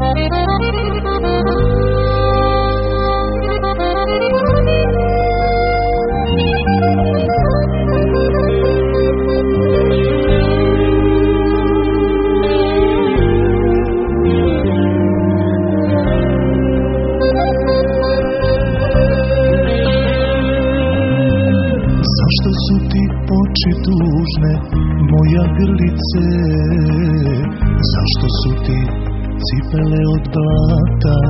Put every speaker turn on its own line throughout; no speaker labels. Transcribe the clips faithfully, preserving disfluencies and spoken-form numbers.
Moja grlice, zašto su ti cipele od blata?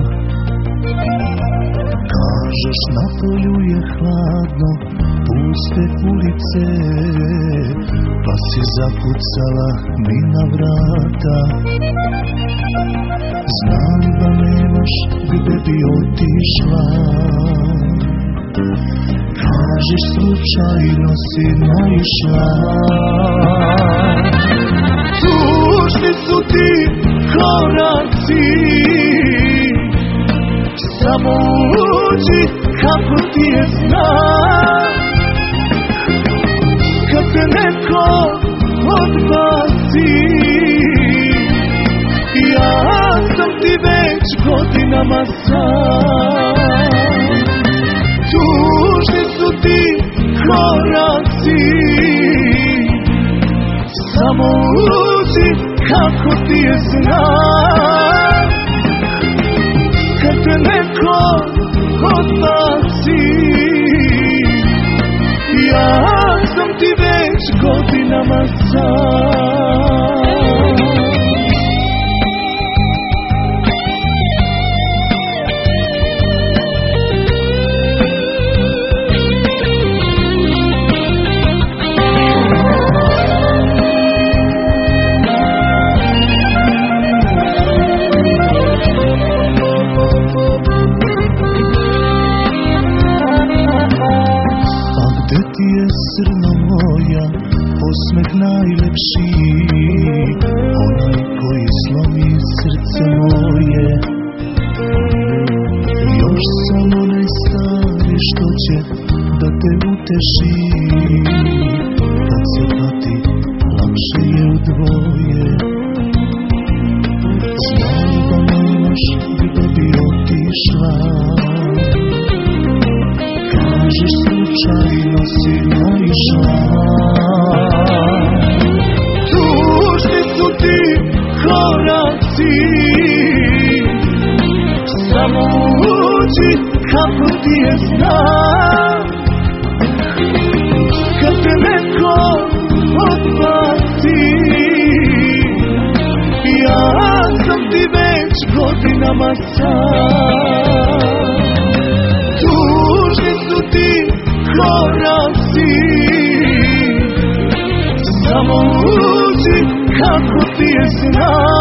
Kažeš na polju je hladno, puste ulice, pa si zakucala mi na vrata. Znam da nemaš gde bi otišla, kažeš slučajno si naišla. Tužni su ti koraci, samo uđi kako ti je znak. Kad te neko odbaci, ja sam ti već godinama sam. Tužni su ti koraci, samo uđi kako ti je znak. Kad te neko odbaci, ja sam ti već godinama sam. Srno moja, osmeh najlepši, onaj koji slomi srce moje. Još sam onaj stari što će da te uteši, kad se pati lakše je u dvoje. Znam da nemaš gde bi otišla, kažeš slučajno si naišla. Tužni su ti koraci, samo uđi kako ti je znak. Kad te neko odbaci, ja sam ti već godinama sam. Tužni su ti koraci, samo uđi kako ti je znak.